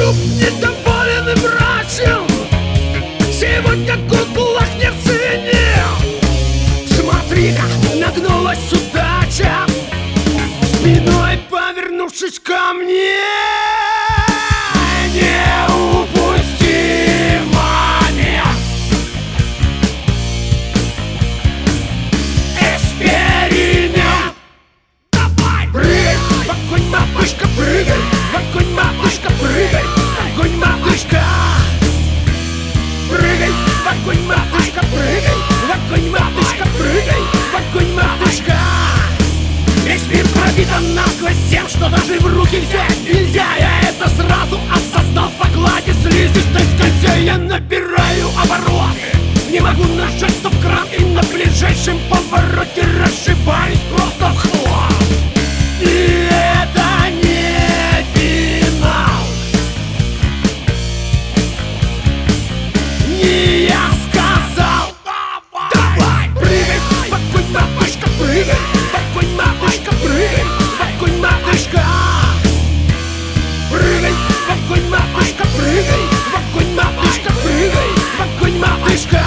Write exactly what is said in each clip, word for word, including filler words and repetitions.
Труп недоволен и мрачен, сегодня куклах не в цене. Смотри-ка, нагнулась удача, спиной повернувшись ко мне. Не упусти момент, эксперимент. Давай, прыгай, в огонь, матушка, прыгай, в огонь, матушка, прыгай, в огонь, матушка. Прыгай, в огонь, матушка, прыгай, в огонь, матушка, прыгай, в огонь, матушка. Весь мир пропитан насквозь тем, что даже в руки взять нельзя. Я это сразу осознал по глади слизистой скользя. Я набираю обороты, не могу нажать стоп-кран, и на ближайшем повороте расшибаюсь просто в хлам. И это не финал, не я сказал. Давай, прыгай, в огонь, матушка, прыгай, в огонь, матушка, прыгай, в огонь, матушка. Прыгай, в огонь, матушка, прыгай, в огонь, матушка, прыгай, в огонь, матушка.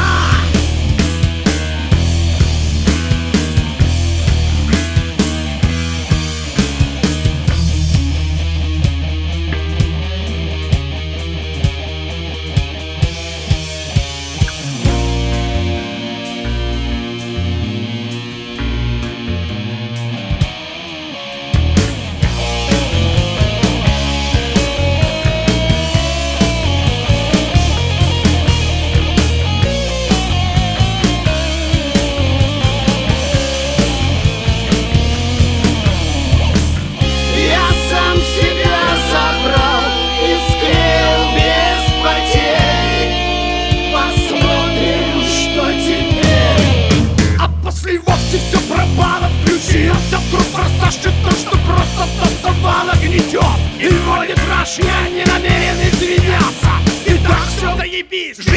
Все пропало, включился вдруг форсаж, и то, что просто доставало, гнетет и вводит раш. Я не намерен извиняться, и так все заебись.